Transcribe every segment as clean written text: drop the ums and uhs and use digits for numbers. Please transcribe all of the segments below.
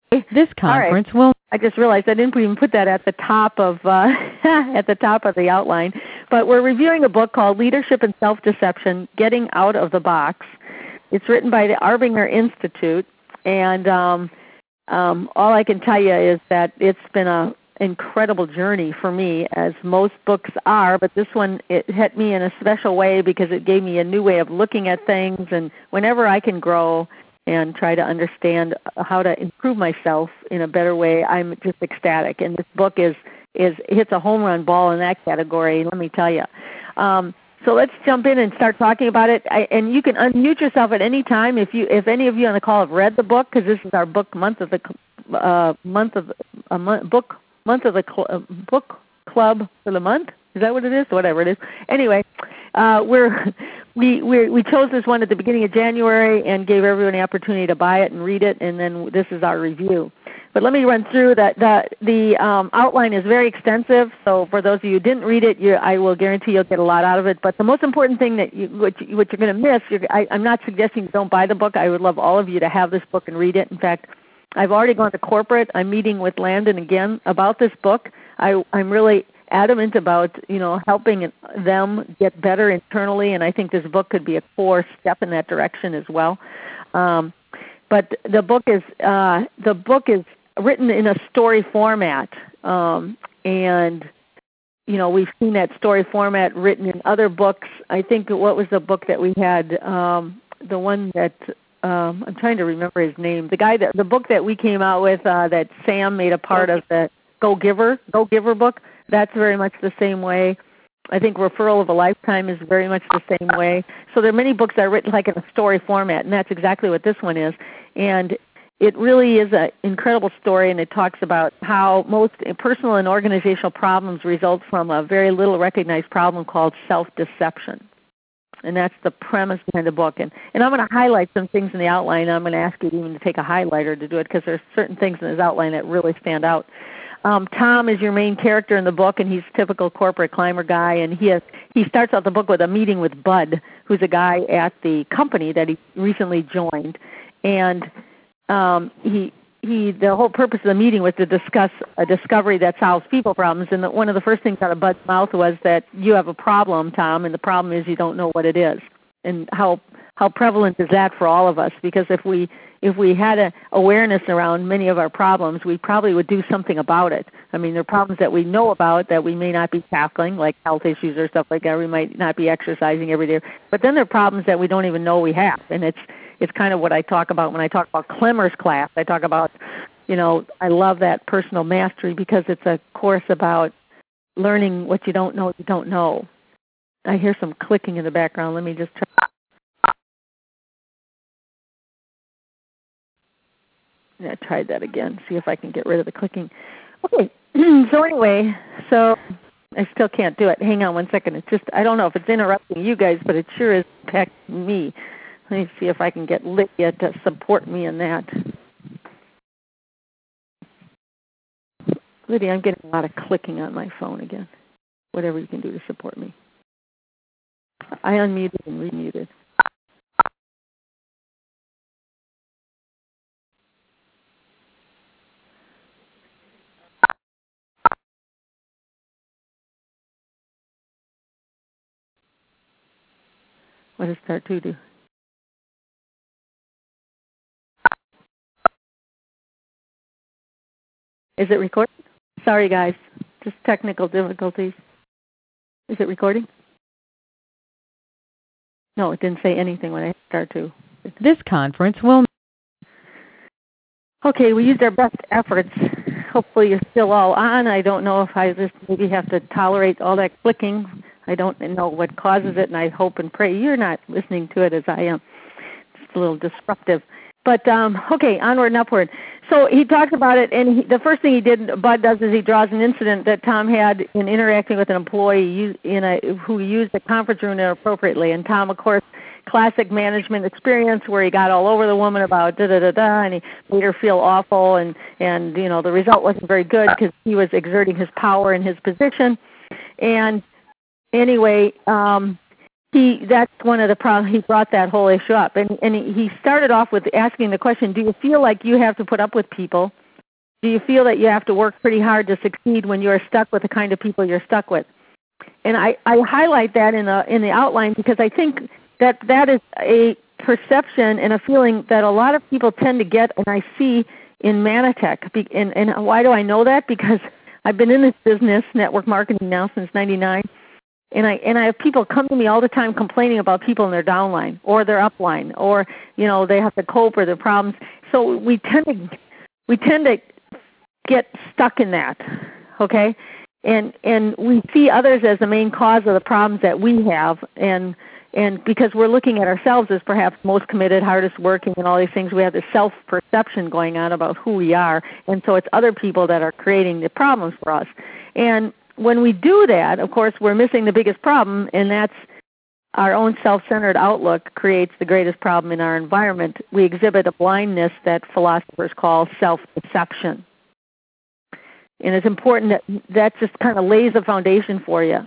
This conference will. I just realized I didn't even put that at the top of at the top of the outline. But we're reviewing a book called Leadership and Self-Deception: Getting Out of the Box. It's written by the Arbinger Institute, and all I can tell you is that it's been an incredible journey for me, as most books are. But this one, it hit me in a special way because it gave me a new way of looking at things. And whenever I can grow and try to understand how to improve myself in a better way, I'm just ecstatic. And this book hits a home run ball in that category, let me tell you. So let's jump in and start talking about it. And you can unmute yourself at any time if any of you on the call have read the book, because this is our book month of the book club for the month. Is that what it is? Whatever it is. Anyway, we chose this one at the beginning of January and gave everyone the opportunity to buy it and read it, and then this is our review. But let me run through that. The outline is very extensive, so for those of you who didn't read it, I will guarantee you'll get a lot out of it. But the most important thing that what you're going to miss, I'm not suggesting you don't buy the book. I would love all of you to have this book and read it. In fact, I've already gone to corporate. I'm meeting with Landon again about this book. I'm really adamant about helping them get better internally, and I think this book could be a core step in that direction as well. But the book is written in a story format, and we've seen that story format written in other books. I think what was the book that we had? The one that I'm trying to remember his name. The book that we came out with that Sam made a part of, the Go Giver book. That's very much the same way. I think Referral of a Lifetime is very much the same way. So there are many books that are written like in a story format, and that's exactly what this one is. And it really is an incredible story, and it talks about how most personal and organizational problems result from a very little recognized problem called self-deception. And that's the premise behind the book. And I'm going to highlight some things in the outline. I'm going to ask you even to take a highlighter to do it, because there's certain things in his outline that really stand out. Tom is your main character in the book, and he's a typical corporate climber guy. And he starts out the book with a meeting with Bud, who's a guy at the company that he recently joined. And the whole purpose of the meeting was to discuss a discovery that solves people problems. And one of the first things out of Bud's mouth was that you have a problem, Tom, and the problem is you don't know what it is. And how prevalent is that for all of us? Because if we had an awareness around many of our problems, we probably would do something about it. I mean, there are problems that we know about that we may not be tackling, like health issues or stuff like that. We might not be exercising every day. But then there are problems that we don't even know we have. And it's kind of what I talk about when I talk about Klemmer's class. I talk about, I love that personal mastery, because it's a course about learning what you don't know. I hear some clicking in the background. Let me just try. I tried that again, see if I can get rid of the clicking. Okay, so anyway, I still can't do it. Hang on one second. It's just, I don't know if it's interrupting you guys, but it sure is impacting me. Let me see if I can get Lydia to support me in that. Lydia, I'm getting a lot of clicking on my phone again. Whatever you can do to support me. I unmuted and remuted. What does start to do? Is it recording? Sorry, guys. Just technical difficulties. Is it recording? No, it didn't say anything when I start to. This conference will. Okay, we used our best efforts. Hopefully you're still all on. I don't know if I just maybe have to tolerate all that clicking. I don't know what causes it, and I hope and pray you're not listening to it as I am. It's a little disruptive. But, okay, onward and upward. So he talks about it, and the first thing Bud does is he draws an incident that Tom had in interacting with an employee who used the conference room inappropriately. And Tom, of course, classic management experience where he got all over the woman about da-da-da-da, and he made her feel awful, and the result wasn't very good because he was exerting his power in his position. And anyway, that's one of the problems. He brought that whole issue up, and he started off with asking the question: do you feel like you have to put up with people? Do you feel that you have to work pretty hard to succeed when you are stuck with the kind of people you're stuck with? And I highlight that in the outline because I think that is a perception and a feeling that a lot of people tend to get, and I see in Manatech. And why do I know that? Because I've been in this business, network marketing, now since '99. And I have people come to me all the time complaining about people in their downline or their upline, or they have to cope or their problems. So we tend to get stuck in that, okay? And we see others as the main cause of the problems that we have, and because we're looking at ourselves as perhaps most committed, hardest working, and all these things, we have this self-perception going on about who we are, and so it's other people that are creating the problems for us. And when we do that, of course, we're missing the biggest problem, and that's our own self-centered outlook creates the greatest problem in our environment. We exhibit a blindness that philosophers call self-deception. And it's important that just kind of lays a foundation for you.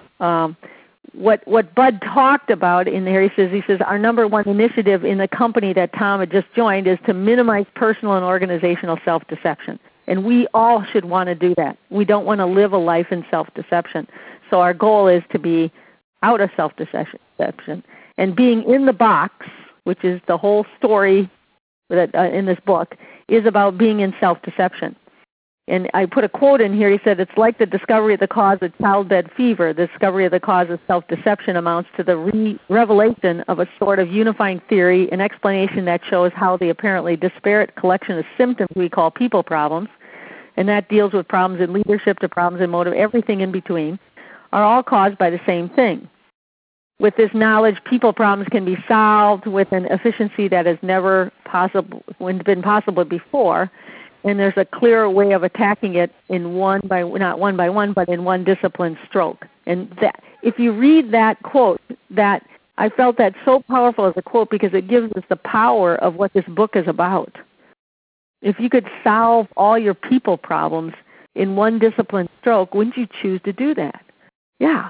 What Bud talked about in there, he says, our number one initiative in the company that Tom had just joined is to minimize personal and organizational self-deception. And we all should want to do that. We don't want to live a life in self-deception. So our goal is to be out of self-deception. And being in the box, which is the whole story that, in this book, is about being in self-deception. And I put a quote in here. He said, it's like the discovery of the cause of childbed fever. The discovery of the cause of self-deception amounts to the revelation of a sort of unifying theory, an explanation that shows how the apparently disparate collection of symptoms we call people problems, and that deals with problems in leadership to problems in motive, everything in between, are all caused by the same thing. With this knowledge, people problems can be solved with an efficiency that has never been possible before. And there's a clearer way of attacking it in not one by one, but in one disciplined stroke. And that, if you read that quote, that I felt that so powerful as a quote because it gives us the power of what this book is about. If you could solve all your people problems in one disciplined stroke, wouldn't you choose to do that? Yeah.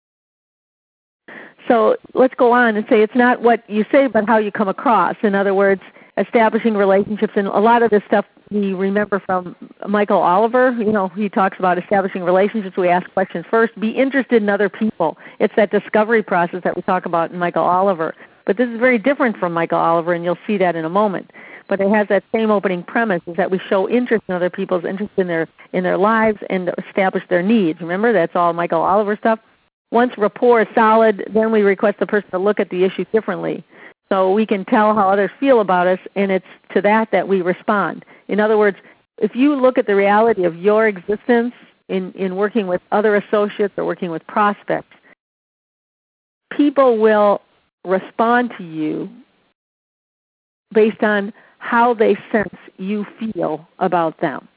So let's go on and say it's not what you say, but how you come across. In other words, establishing relationships, and a lot of this stuff we remember from Michael Oliver. He talks about establishing relationships. We ask questions first. Be interested in other people. It's that discovery process that we talk about in Michael Oliver. But this is very different from Michael Oliver, and you'll see that in a moment. But it has that same opening premise, is that we show interest in other people's interest in their lives and establish their needs. Remember, that's all Michael Oliver stuff. Once rapport is solid, then we request the person to look at the issue differently. So we can tell how others feel about us, and it's to that we respond. In other words, if you look at the reality of your existence in working with other associates or working with prospects, people will respond to you based on how they sense you feel about them.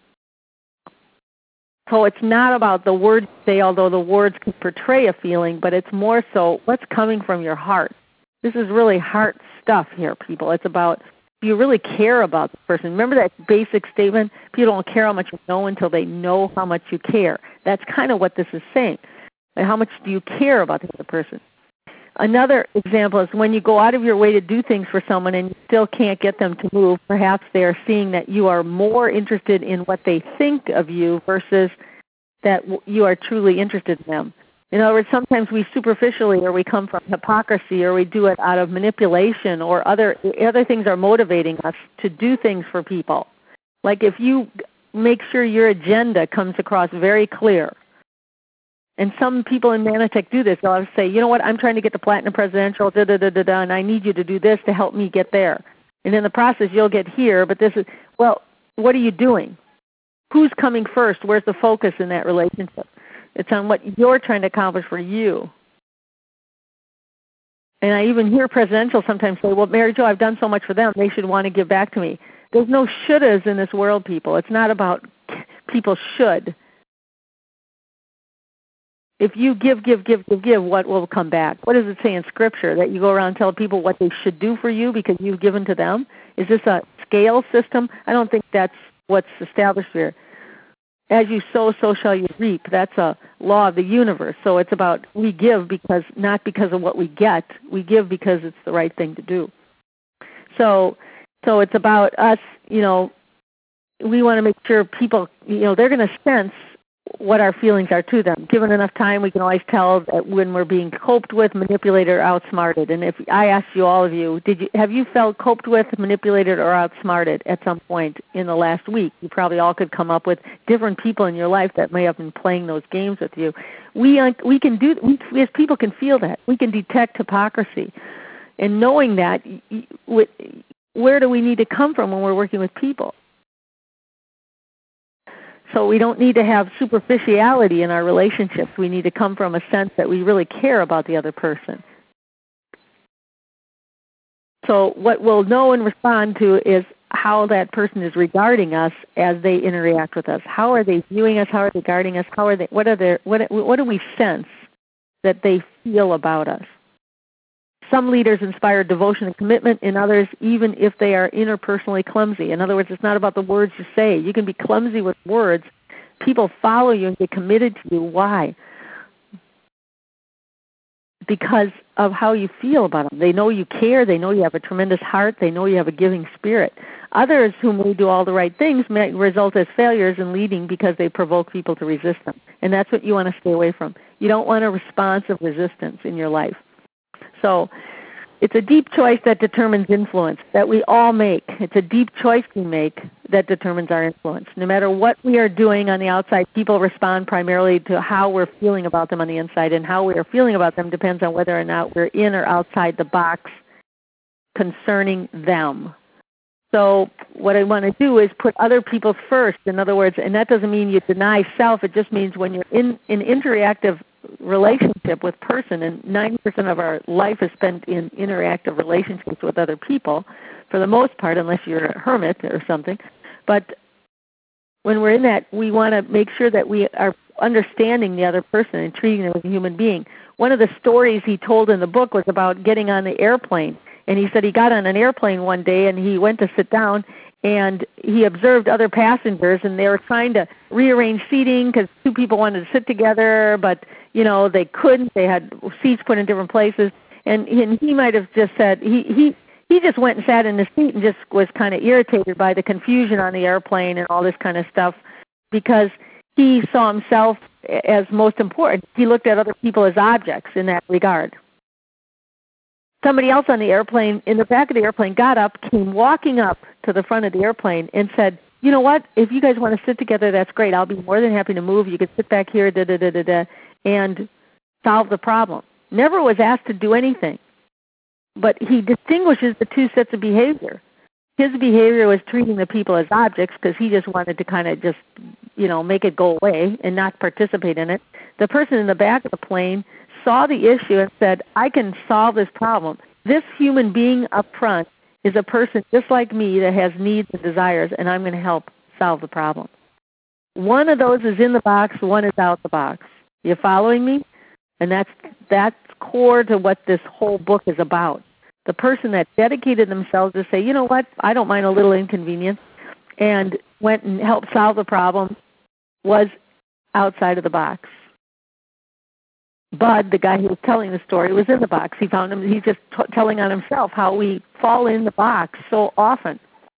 So it's not about the words you say, although the words can portray a feeling, but it's more so what's coming from your heart. This is really heart stuff here, people. It's about, do you really care about the person? Remember that basic statement, people don't care how much you know until they know how much you care. That's kind of what this is saying. Like, how much do you care about the other person? Another example is when you go out of your way to do things for someone and you still can't get them to move, perhaps they are seeing that you are more interested in what they think of you versus that you are truly interested in them. In other words, sometimes we superficially, or we come from hypocrisy, or we do it out of manipulation, or other things are motivating us to do things for people. Like if you make sure your agenda comes across very clear. And some people in Manatech do this. They'll say, you know what, I'm trying to get the Platinum Presidential, and I need you to do this to help me get there. And in the process, you'll get here, but this is, well, what are you doing? Who's coming first? Where's the focus in that relationship? It's on what you're trying to accomplish for you. And I even hear presidential sometimes say, well, Mary Jo, I've done so much for them. They should want to give back to me. There's no shouldas in this world, people. It's not about people should. If you give, what will come back? What does it say in Scripture? That you go around and tell people what they should do for you because you've given to them? Is this a scale system? I don't think that's what's established here. as you sow, so shall you reap. That's a law of the universe. So it's about we give because not because of what we get. We give because it's the right thing to do. So it's about us, we want to make sure people, they're going to sense what our feelings are to them. Given enough time, we can always tell that when we're being coped with, manipulated, or outsmarted. And if I asked you, all of you, have you felt coped with, manipulated, or outsmarted at some point in the last week? You probably all could come up with different people in your life that may have been playing those games with you. We as people can feel that. We can detect hypocrisy. And knowing that, where do we need to come from when we're working with people? So we don't need to have superficiality in our relationships. We need to come from a sense that we really care about the other person. So what we'll know and respond to is how that person is regarding us as they interact with us. How are they viewing us? How are they regarding us? What do we sense that they feel about us? Some leaders inspire devotion and commitment in others, even if they are interpersonally clumsy. In other words, it's not about the words you say. You can be clumsy with words. People follow you and get committed to you. Why? Because of how you feel about them. They know you care. They know you have a tremendous heart. They know you have a giving spirit. Others who may do all the right things may result as failures in leading because they provoke people to resist them. And that's what you want to stay away from. You don't want a response of resistance in your life. So it's a deep choice that determines influence that we all make. It's a deep choice we make that determines our influence. No matter what we are doing on the outside, people respond primarily to how we're feeling about them on the inside, and how we are feeling about them depends on whether or not we're in or outside the box concerning them. So what I want to do is put other people first. In other words, and that doesn't mean you deny self. It just means when you're in an interactive relationship with person, and 90% of our life is spent in interactive relationships with other people, for the most part, unless you're a hermit or something. But when we're in that, we want to make sure that we are understanding the other person and treating them as a human being. One of the stories he told in the book was about getting on the airplane. And he said he got on an airplane one day and he went to sit down and he observed other passengers, and they were trying to rearrange seating because two people wanted to sit together, but they couldn't. They had seats put in different places. And he might have just said, he just went and sat in his seat and just was kind of irritated by the confusion on the airplane and all this kind of stuff, because he saw himself as most important. He looked at other people as objects in that regard. Somebody else on the airplane, in the back of the airplane, got up, came walking up to the front of the airplane and said, you know what, if you guys want to sit together, that's great. I'll be more than happy to move. You can sit back here, and solve the problem. Never was asked to do anything. But he distinguishes the two sets of behavior. His behavior was treating the people as objects because he just wanted to kind of just, make it go away and not participate in it. The person in the back of the plane saw the issue and said, I can solve this problem. This human being up front is a person just like me that has needs and desires, and I'm going to help solve the problem. One of those is in the box, one is out the box. You following me? And that's core to what this whole book is about. The person that dedicated themselves to say, you know what, I don't mind a little inconvenience, and went and helped solve the problem, was outside of the box. Bud, the guy who was telling the story, was in the box. He found him. He's just telling on himself how we fall in the box so often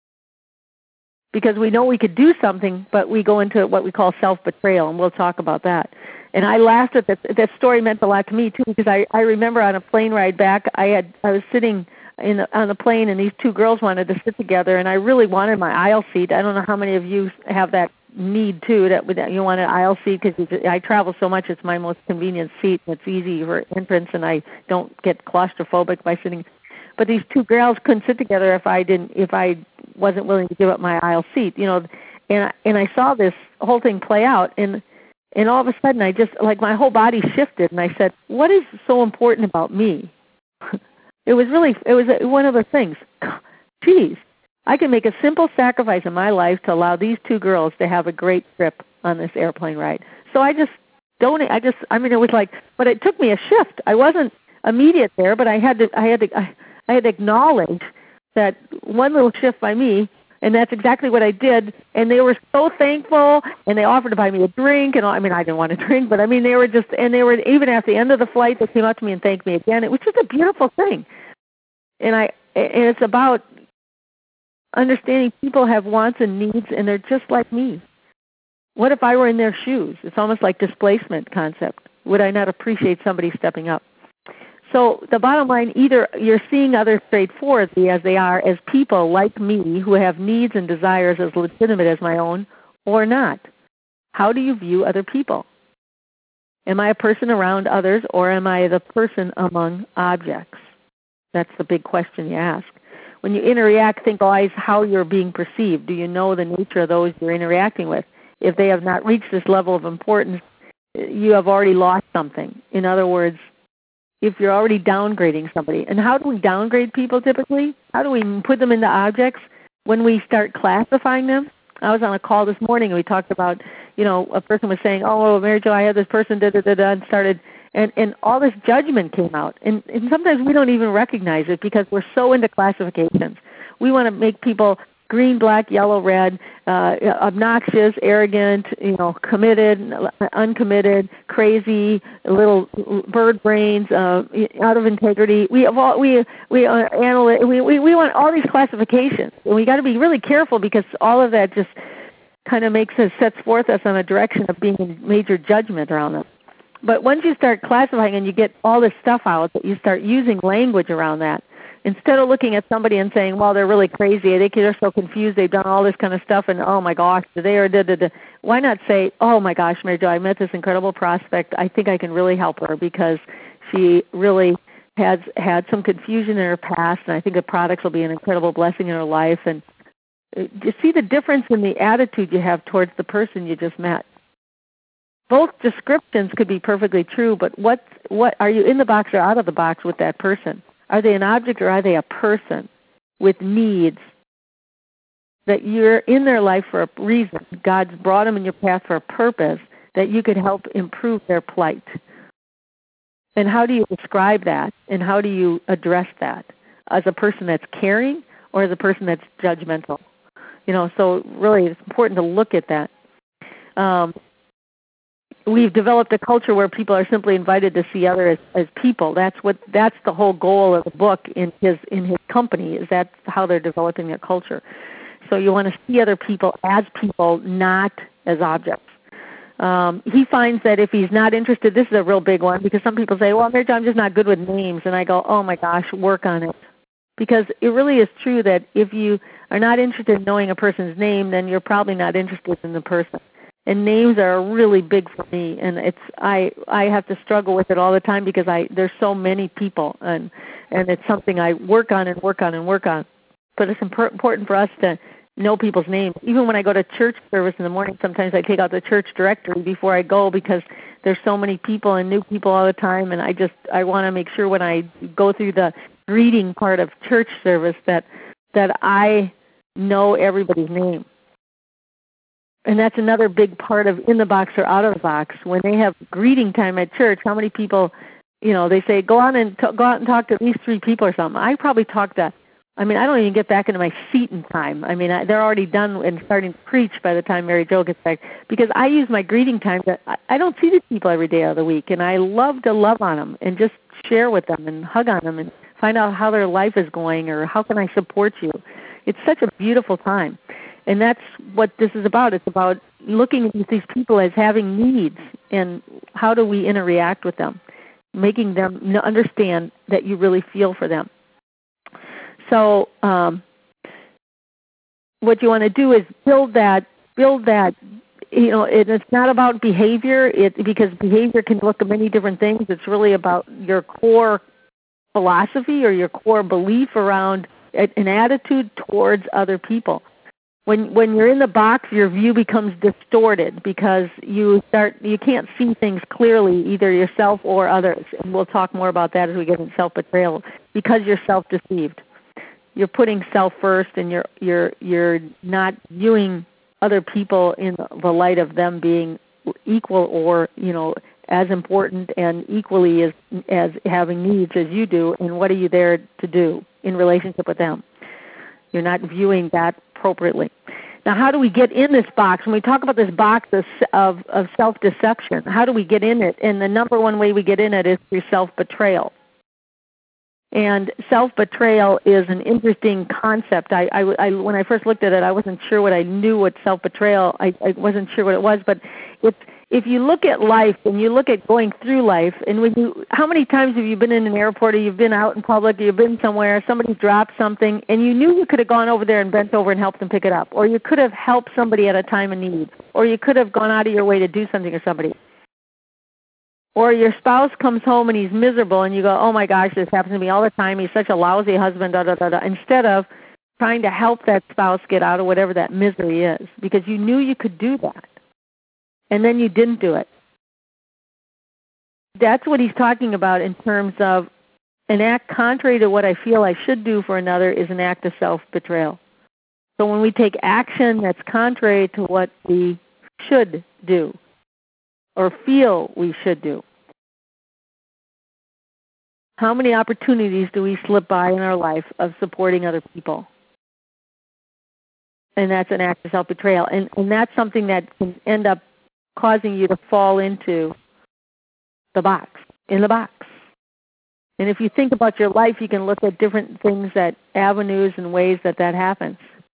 because we know we could do something, but we go into what we call self-betrayal, and we'll talk about that. And I laughed at that. That story meant a lot to me too, because I remember on a plane ride back, I was sitting on the plane, and these two girls wanted to sit together, and I really wanted my aisle seat. I don't know how many of you have that need too, that you want an aisle seat, because I travel so much. It's my most convenient seat. It's easy for entrance, and I don't get claustrophobic by sitting. But these two girls couldn't sit together if I wasn't willing to give up my aisle seat, And I saw this whole thing play out, and all of a sudden I just, like, my whole body shifted, and I said, what is so important about me? It was one of the things. Geez, I can make a simple sacrifice in my life to allow these two girls to have a great trip on this airplane ride. So I just donate. It was like, but it took me a shift. I wasn't immediate there, but I had to acknowledge that one little shift by me And that's exactly what I did. And they were so thankful, and they offered to buy me a drink. And I mean, I didn't want a drink, but I mean, they were just, and they were, even at the end of the flight, they came up to me and thanked me again. It was just a beautiful thing. And it's about understanding people have wants and needs, and they're just like me. What if I were in their shoes? It's almost like displacement concept. Would I not appreciate somebody stepping up? So the bottom line, either you're seeing others straightforwardly as they are, as people like me who have needs and desires as legitimate as my own, or not. How do you view other people? Am I a person around others, or am I the person among objects? That's the big question you ask. When you interact, think always how you're being perceived. Do you know the nature of those you're interacting with? If they have not reached this level of importance, you have already lost something. In other words, if you're already downgrading somebody. And how do we downgrade people typically? How do we put them into objects? When we start classifying them. I was on a call this morning and we talked about, a person was saying, oh, Mary Jo, I had this person, and started, and all this judgment came out. And sometimes we don't even recognize it because we're so into classifications. We want to make people green, black, yellow, red, obnoxious, arrogant, committed, uncommitted, crazy, little bird brains, out of integrity. We want all these classifications, and we got to be really careful because all of that just kind of sets forth us on a direction of being in major judgment around them. But once you start classifying and you get all this stuff out, that you start using language around that. Instead of looking at somebody and saying, well, they're really crazy, they're so confused, they've done all this kind of stuff, and oh my gosh, why not say, oh my gosh, Mary Jo, I met this incredible prospect. I think I can really help her because she really has had some confusion in her past, and I think the products will be an incredible blessing in her life. And you see the difference in the attitude you have towards the person you just met. Both descriptions could be perfectly true, but what are you in the box or out of the box with that person? Are they an object or are they a person with needs that you're in their life for a reason? God's brought them in your path for a purpose that you could help improve their plight. And how do you describe that? And how do you address that? As a person that's caring or as a person that's judgmental? So really it's important to look at that. We've developed a culture where people are simply invited to see others as people. That's the whole goal of the book in his company, is that's how they're developing their culture. So you want to see other people as people, not as objects. He finds that if he's not interested, this is a real big one, because some people say, well, Mary Jo, I'm just not good with names. And I go, oh my gosh, work on it. Because it really is true that if you are not interested in knowing a person's name, then you're probably not interested in the person. And names are really big for me, and I have to struggle with it all the time because there's so many people, and it's something I work on and work on and work on. But it's important for us to know people's names. Even when I go to church service in the morning, sometimes I take out the church directory before I go because there's so many people and new people all the time, and I want to make sure when I go through the greeting part of church service that I know everybody's name. And that's another big part of in the box or out of the box. When they have greeting time at church, how many people, they say, go out and talk to at least 3 people or something. I probably talk to, I don't even get back into my seat in time. They're already done and starting to preach by the time Mary Jo gets back. Because I use my greeting time I don't see these people every day of the week. And I love to love on them and just share with them and hug on them and find out how their life is going or how can I support you. It's such a beautiful time. And that's what this is about. It's about looking at these people as having needs and how do we interact with them, making them understand that you really feel for them. So what you want to do is build that. It's not about behavior because behavior can look at many different things. It's really about your core philosophy or your core belief around an attitude towards other people. When you're in the box, your view becomes distorted because you can't see things clearly, either yourself or others. And we'll talk more about that as we get into self-betrayal, because you're self-deceived. You're putting self first, and you're not viewing other people in the light of them being equal or as important and equally as having needs as you do. And what are you there to do in relationship with them? You're not viewing that appropriately. Now, how do we get in this box? When we talk about this box of self-deception, how do we get in it? And the number one way we get in it is through self-betrayal. And self-betrayal is an interesting concept. When I first looked at it, I wasn't sure what I knew what self-betrayal, I wasn't sure what it was, but if you look at life and you look at going through life, and how many times have you been in an airport, or you've been out in public, or you've been somewhere, somebody dropped something, and you knew you could have gone over there and bent over and helped them pick it up, or you could have helped somebody at a time of need, or you could have gone out of your way to do something for somebody. Or your spouse comes home and he's miserable, and you go, oh my gosh, this happens to me all the time, he's such a lousy husband, da da da da, instead of trying to help that spouse get out of whatever that misery is, because you knew you could do that. And then you didn't do it. That's what he's talking about in terms of an act contrary to what I feel I should do for another is an act of self-betrayal. So when we take action that's contrary to what we should do or feel we should do, how many opportunities do we slip by in our life of supporting other people? And that's an act of self-betrayal. And that's something that can end up causing you to fall into the box, in the box. And if you think about your life, you can look at different things, that avenues and ways that happens.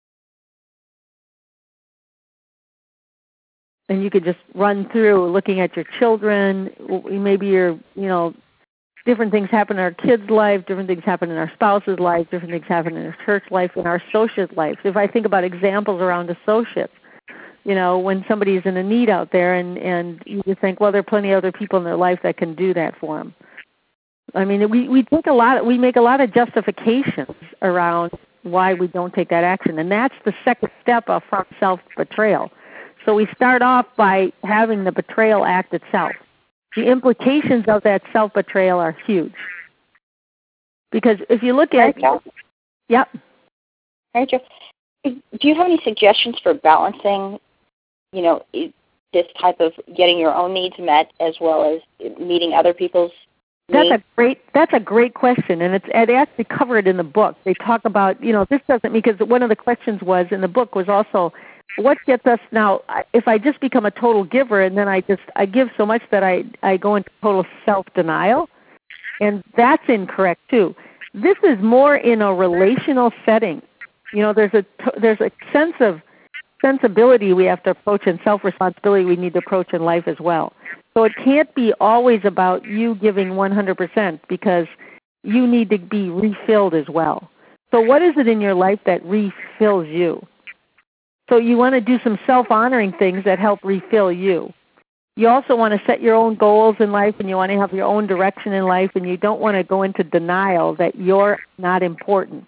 And you could just run through looking at your children. Maybe different things happen in our kids' life, different things happen in our spouse's life, different things happen in our church life, in our associate life. If I think about examples around associates, when somebody's in a need out there, and you just think, well, there are plenty of other people in their life that can do that for them. I mean, we make a lot of justifications around why we don't take that action, and that's the second step of from self-betrayal. So we start off by having the betrayal act itself. The implications of that self-betrayal are huge, because if you look at, yep. Rachel, do you have any suggestions for balancing, this type of getting your own needs met as well as meeting other people's needs? That's a great question, and it actually covered in the book. They talk about, this doesn't, because one of the questions was in the book was also, what gets us now, if I just become a total giver and then I give so much that I go into total self-denial, and that's incorrect too. This is more in a relational setting. There's a sense of sensibility we have to approach, and self-responsibility we need to approach in life as well. So it can't be always about you giving 100%, because you need to be refilled as well. So what is it in your life that refills you? So you want to do some self-honoring things that help refill you. You also want to set your own goals in life, and you want to have your own direction in life, and you don't want to go into denial that you're not important.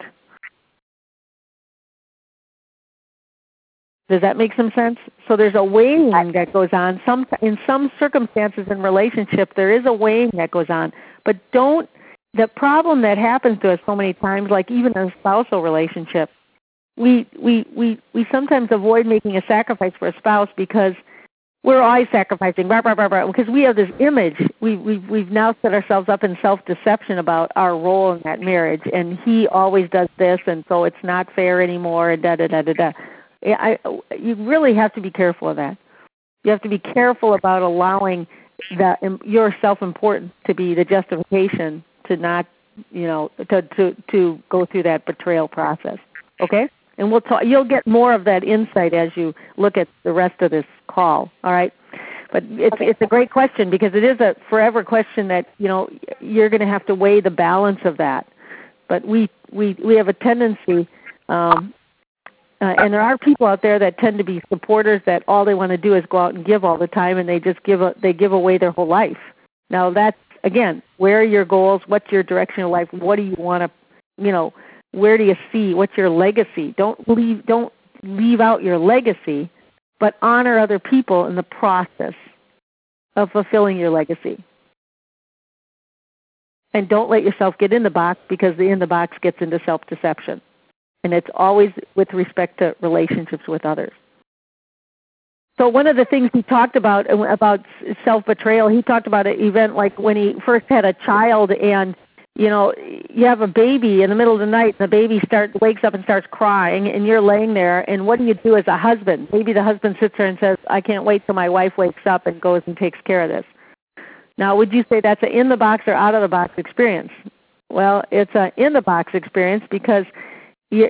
Does that make some sense? So there's a weighing that goes on. In some circumstances in relationship, there is a weighing that goes on. But the problem that happens to us so many times, like even in a spousal relationship, we sometimes avoid making a sacrifice for a spouse because we're always sacrificing, because we have this image. We've now set ourselves up in self-deception about our role in that marriage, and he always does this, and so it's not fair anymore, and da-da-da-da-da. You really have to be careful of that. You have to be careful about allowing your self-importance to be the justification to not, to go through that betrayal process. Okay? And we'll talk. You'll get more of that insight as you look at the rest of this call. All right? But it's a great question, because it is a forever question that you're going to have to weigh the balance of that. But we have a tendency. And there are people out there that tend to be supporters that all they want to do is go out and give all the time, and they just give away their whole life. Now that's, again, where are your goals? What's your direction in life? What do you want to, where do you see? What's your legacy? Don't leave out your legacy, but honor other people in the process of fulfilling your legacy. And don't let yourself get in the box, because the in the box gets into self-deception. And it's always with respect to relationships with others. So one of the things he talked about self-betrayal, he talked about an event like when he first had a child, and you have a baby in the middle of the night, and the baby wakes up and starts crying, and you're laying there, and what do you do as a husband? Maybe the husband sits there and says, I can't wait till my wife wakes up and goes and takes care of this. Now, would you say that's an in-the-box or out-of-the-box experience? Well, it's an in-the-box experience because, you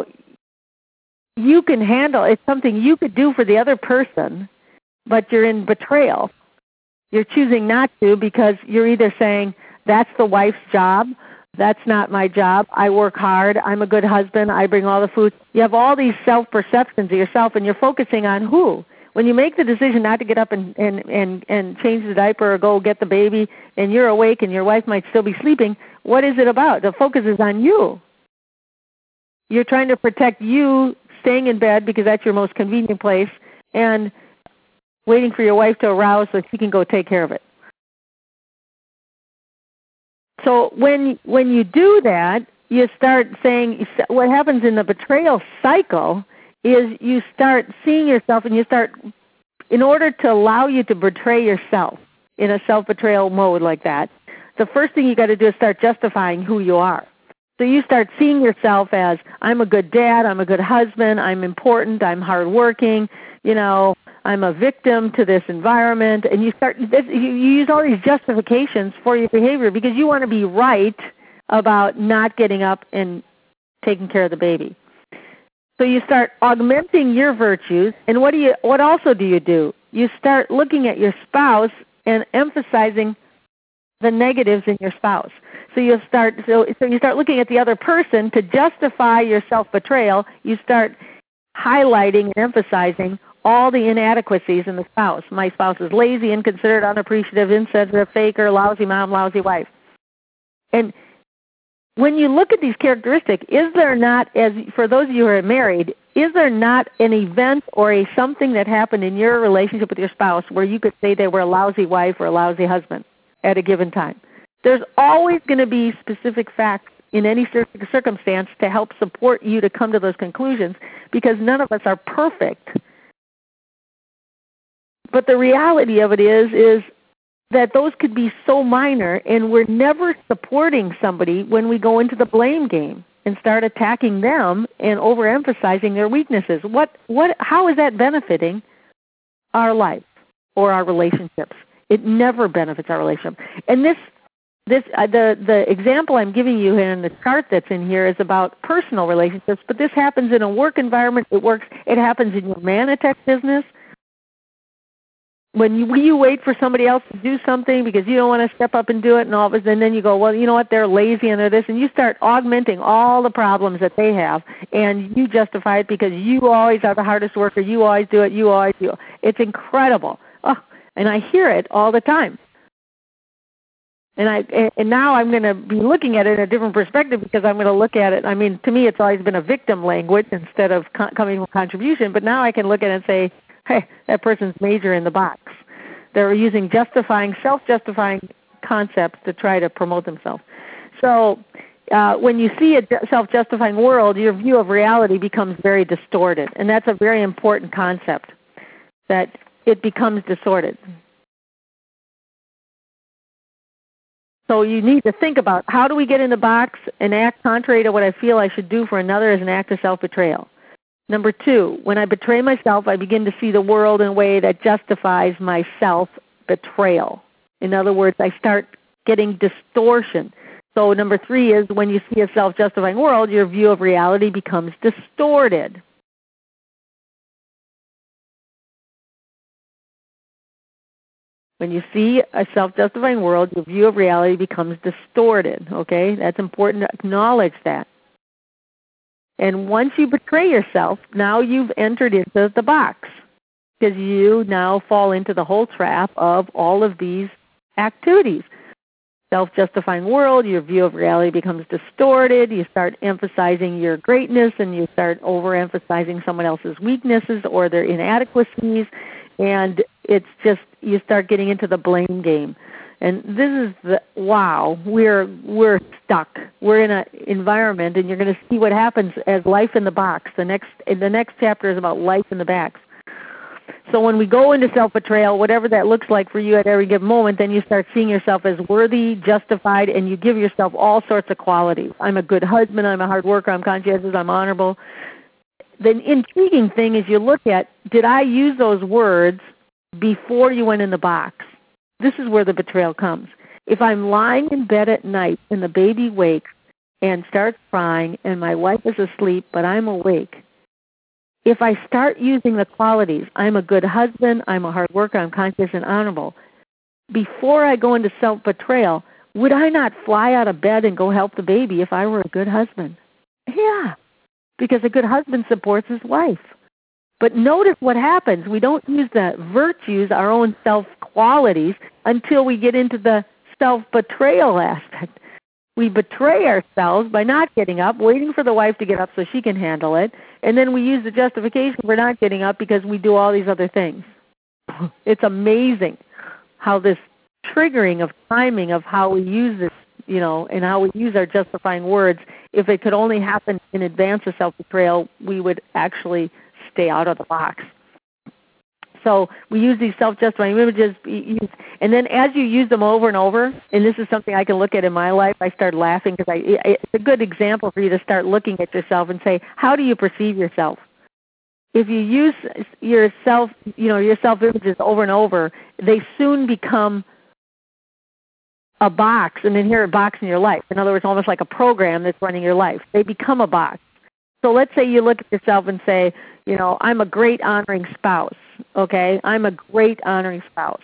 can handle, it's something you could do for the other person, but you're in betrayal. You're choosing not to because you're either saying, that's the wife's job. That's not my job. I work hard. I'm a good husband. I bring all the food. You have all these self-perceptions of yourself, and you're focusing on who. When you make the decision not to get up and change the diaper or go get the baby, and you're awake and your wife might still be sleeping, what is it about? The focus is on you. You're trying to protect you staying in bed because that's your most convenient place and waiting for your wife to arouse so she can go take care of it. So when you do that, you start saying, what happens in the betrayal cycle is you start seeing yourself, and you start, in order to allow you to betray yourself in a self-betrayal mode like that, the first thing you got to do is start justifying who you are. So you start seeing yourself as, I'm a good dad, I'm a good husband, I'm important, I'm hardworking, I'm a victim to this environment, and you use all these justifications for your behavior because you want to be right about not getting up and taking care of the baby. So you start augmenting your virtues, and what also do? You start looking at your spouse and emphasizing the negatives in your spouse. So you start looking at the other person to justify your self-betrayal. You start highlighting and emphasizing all the inadequacies in the spouse. My spouse is lazy, inconsiderate, unappreciative, insensitive, faker, lousy mom, lousy wife. And when you look at these characteristics, is there not, for those of you who are married, is there not an event or something that happened in your relationship with your spouse where you could say they were a lousy wife or a lousy husband at a given time? There's always going to be specific facts in any circumstance to help support you to come to those conclusions because none of us are perfect. But the reality of it is that those could be so minor, and we're never supporting somebody when we go into the blame game and start attacking them and overemphasizing their weaknesses. How is that benefiting our life or our relationships? It never benefits our relationship. And the example I'm giving you here in the chart that's in here is about personal relationships, but this happens in a work environment. It happens in your Manitech business. When you wait for somebody else to do something because you don't want to step up and do it, and then you go, well, you know what, they're lazy and they're this, and you start augmenting all the problems that they have, and you justify it because you always are the hardest worker, you always do it, you always do it. It's incredible. Oh, and I hear it all the time. And now I'm going to be looking at it in a different perspective because I'm going to look at it. I mean, to me it's always been a victim language instead of coming from contribution, but now I can look at it and say, hey, that person's major in the box. They're using self-justifying concepts to try to promote themselves. So when you see a self-justifying world, your view of reality becomes very distorted. And that's a very important concept, that it becomes distorted. So you need to think about, how do we get in the box and act contrary to what I feel I should do for another as an act of self-betrayal? Number 2, when I betray myself, I begin to see the world in a way that justifies my self-betrayal. In other words, I start getting distortion. So number 3 is, when you see a self-justifying world, your view of reality becomes distorted. When you see a self-justifying world, your view of reality becomes distorted. Okay? That's important to acknowledge that. And once you betray yourself, now you've entered into the box because you now fall into the whole trap of all of these activities. Self-justifying world, your view of reality becomes distorted. You start emphasizing your greatness, and you start overemphasizing someone else's weaknesses or their inadequacies. And it's just, you start getting into the blame game. And this is we're stuck. We're in an environment, and you're going to see what happens as life in the box. The next chapter is about life in the box. So when we go into self-betrayal, whatever that looks like for you at every given moment, then you start seeing yourself as worthy, justified, and you give yourself all sorts of qualities. I'm a good husband, I'm a hard worker, I'm conscientious, I'm honorable. The intriguing thing is you look at, did I use those words before you went in the box? This is where the betrayal comes. If I'm lying in bed at night and the baby wakes and starts crying and my wife is asleep but I'm awake, if I start using the qualities, I'm a good husband, I'm a hard worker, I'm conscious and honorable, before I go into self-betrayal, would I not fly out of bed and go help the baby if I were a good husband? Yeah, because a good husband supports his wife. But notice what happens. We don't use the virtues, our own self-qualities, until we get into the self-betrayal aspect. We betray ourselves by not getting up, waiting for the wife to get up so she can handle it, and then we use the justification for not getting up because we do all these other things. It's amazing how this triggering of timing of how we use this, and how we use our justifying words, if it could only happen in advance of self-betrayal, we would actually stay out of the box. So we use these self-justifying images, and then as you use them over and over, and this is something I can look at in my life, I start laughing because it's a good example for you to start looking at yourself and say, how do you perceive yourself? If you use your self-images over and over, they soon become a box, an inherent box in your life. In other words, almost like a program that's running your life. They become a box. So let's say you look at yourself and say, I'm a great honoring spouse. Okay, I'm a great honoring spouse.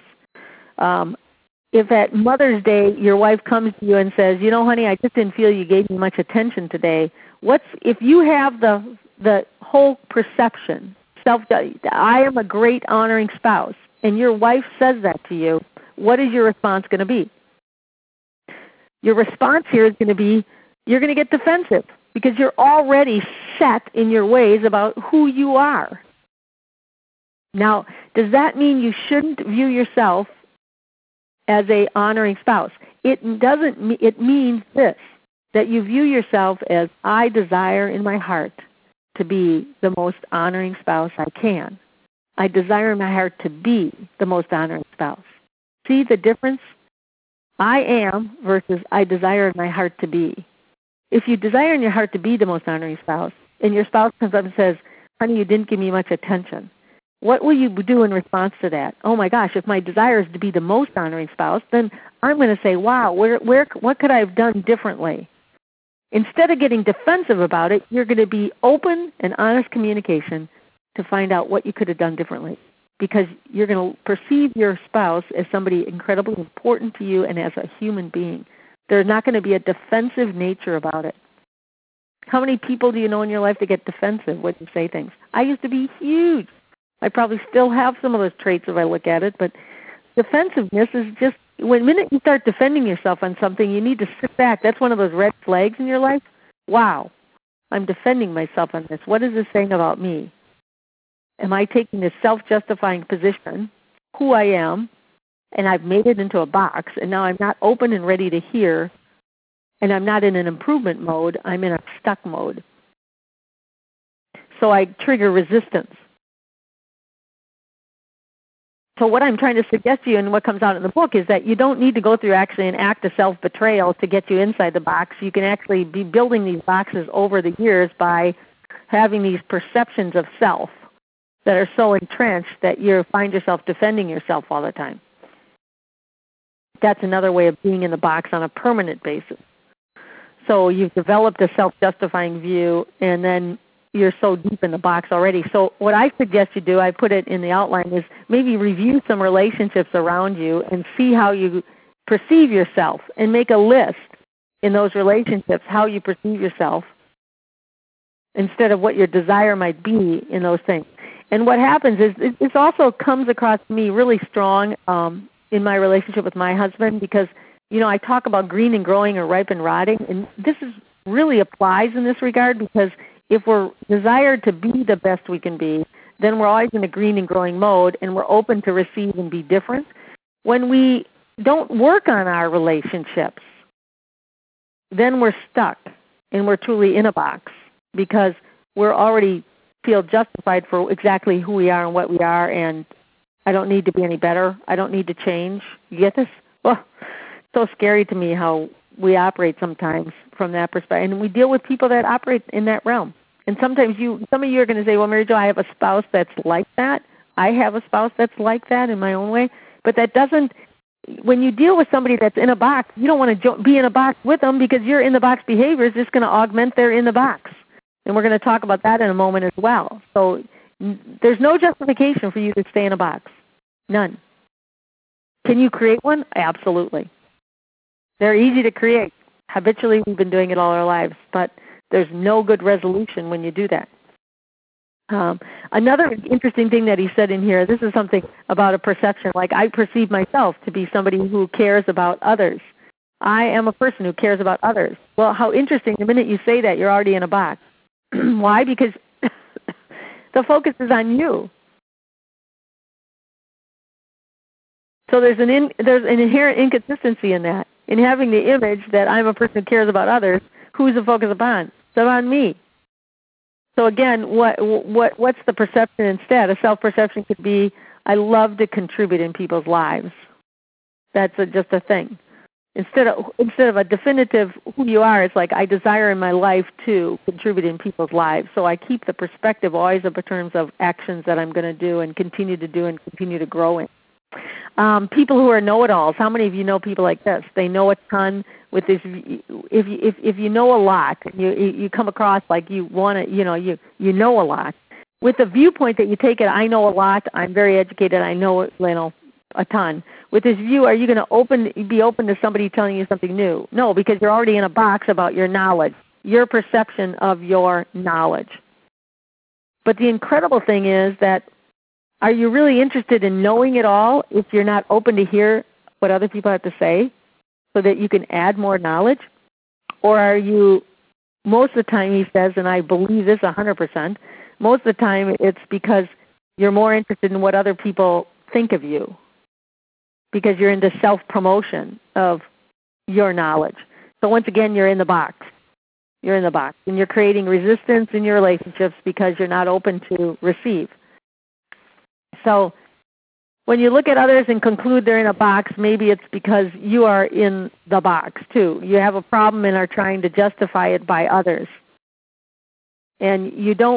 If at Mother's Day your wife comes to you and says, honey, I just didn't feel you gave me much attention today. If you have the whole perception, I am a great honoring spouse, and your wife says that to you, what is your response going to be? Your response here is going to be, you're going to get defensive because you're already set in your ways about who you are. Now, does that mean you shouldn't view yourself as a honoring spouse? It doesn't. It means this, that you view yourself as, I desire in my heart to be the most honoring spouse I can. I desire in my heart to be the most honoring spouse. See the difference? I am versus I desire in my heart to be. If you desire in your heart to be the most honoring spouse, and your spouse comes up and says, honey, you didn't give me much attention, what will you do in response to that? Oh my gosh, if my desire is to be the most honoring spouse, then I'm going to say, wow, what could I have done differently? Instead of getting defensive about it, you're going to be open and honest communication to find out what you could have done differently, because you're going to perceive your spouse as somebody incredibly important to you and as a human being. There's not going to be a defensive nature about it. How many people do you know in your life that get defensive when you say things? I used to be huge. I probably still have some of those traits if I look at it, but defensiveness is just, when the minute you start defending yourself on something, you need to sit back. That's one of those red flags in your life. Wow, I'm defending myself on this. What is this saying about me? Am I taking this self-justifying position, who I am, and I've made it into a box, and now I'm not open and ready to hear, and I'm not in an improvement mode, I'm in a stuck mode. So I trigger resistance. So what I'm trying to suggest to you and what comes out in the book is that you don't need to go through actually an act of self-betrayal to get you inside the box. You can actually be building these boxes over the years by having these perceptions of self that are so entrenched that you find yourself defending yourself all the time. That's another way of being in the box on a permanent basis. So you've developed a self-justifying view, and then you're so deep in the box already. So what I suggest you do, I put it in the outline, is maybe review some relationships around you and see how you perceive yourself, and make a list in those relationships how you perceive yourself instead of what your desire might be in those things. And what happens is this also comes across to me really strong in my relationship with my husband, because I talk about green and growing or ripe and rotting, and this really applies in this regard, because if we're desired to be the best we can be, then we're always in a green and growing mode, and we're open to receive and be different. When we don't work on our relationships, then we're stuck, and we're truly in a box, because we're already feel justified for exactly who we are and what we are, and I don't need to be any better. I don't need to change. You get this? Well, it's so scary to me how we operate sometimes from that perspective. And we deal with people that operate in that realm. And sometimes some of you are going to say, well, Mary Jo, I have a spouse that's like that. I have a spouse that's like that in my own way. But that doesn't, when you deal with somebody that's in a box, you don't want to be in a box with them, because your in-the-box behavior is just going to augment their in-the-box. And we're going to talk about that in a moment as well. So there's no justification for you to stay in a box. None. Can you create one? Absolutely. They're easy to create. Habitually, we've been doing it all our lives, but there's no good resolution when you do that. Another interesting thing that he said in here, this is something about a perception. Like, I perceive myself to be somebody who cares about others. I am a person who cares about others. Well, how interesting. The minute you say that, you're already in a box. Why? Because the focus is on you. So there's an inherent inconsistency in that. In having the image that I'm a person who cares about others, who's the focus upon? It's on me. So again, what's the perception instead? A self-perception could be, I love to contribute in people's lives. That's just a thing. Instead of a definitive who you are, it's like, I desire in my life to contribute in people's lives. So I keep the perspective always in terms of actions that I'm going to do and continue to do and continue to grow in. People who are know-it-alls. How many of you know people like this? They know a ton. With this, if you know a lot, you come across like you want to, you know a lot. With the viewpoint that you take it, I know a lot. I'm very educated. I know a ton. With this view, are you going to be open to somebody telling you something new? No, because you're already in a box about your knowledge, your perception of your knowledge. But the incredible thing is that, are you really interested in knowing it all if you're not open to hear what other people have to say so that you can add more knowledge? Or are you, most of the time he says, and I believe this 100%, most of the time it's because you're more interested in what other people think of you, because you're into self-promotion of your knowledge. So once again, you're in the box. You're in the box. And you're creating resistance in your relationships because you're not open to receive. So when you look at others and conclude they're in a box, maybe it's because you are in the box too. You have a problem and are trying to justify it by others. And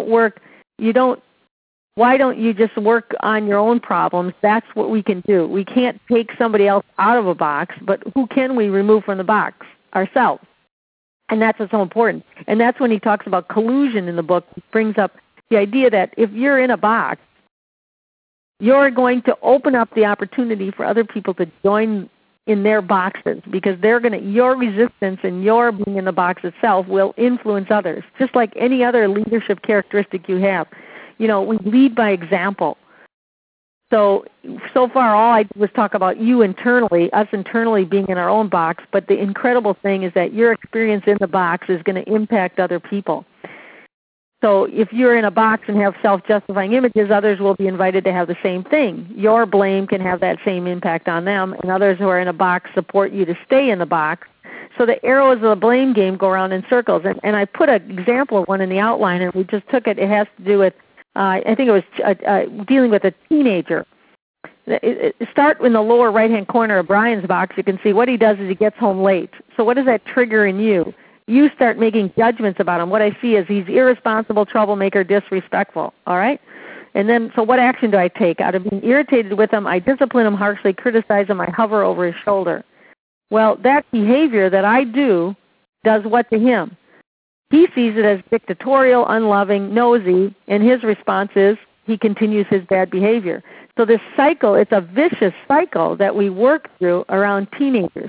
why don't you just work on your own problems? That's what we can do. We can't take somebody else out of a box, but who can we remove from the box? Ourselves. And that's what's so important. And that's when he talks about collusion in the book. He brings up the idea that if you're in a box, you're going to open up the opportunity for other people to join in their boxes, because your resistance and your being in the box itself will influence others, just like any other leadership characteristic you have. We lead by example. So far all I did was talk about you internally, us internally being in our own box, but the incredible thing is that your experience in the box is going to impact other people. So if you're in a box and have self-justifying images, others will be invited to have the same thing. Your blame can have that same impact on them, and others who are in a box support you to stay in the box. So the arrows of the blame game go around in circles. And I put an example of one in the outline, and we just took it. It has to do with, I think it was dealing with a teenager. Start in the lower right-hand corner of Brian's box. You can see what he does is he gets home late. So what does that trigger in you? You start making judgments about him. What I see is he's irresponsible, troublemaker, disrespectful. All right? And then, so what action do I take? Out of being irritated with him, I discipline him harshly, criticize him, I hover over his shoulder. Well, that behavior that I do does what to him? He sees it as dictatorial, unloving, nosy, and his response is he continues his bad behavior. So this cycle, it's a vicious cycle that we work through around teenagers.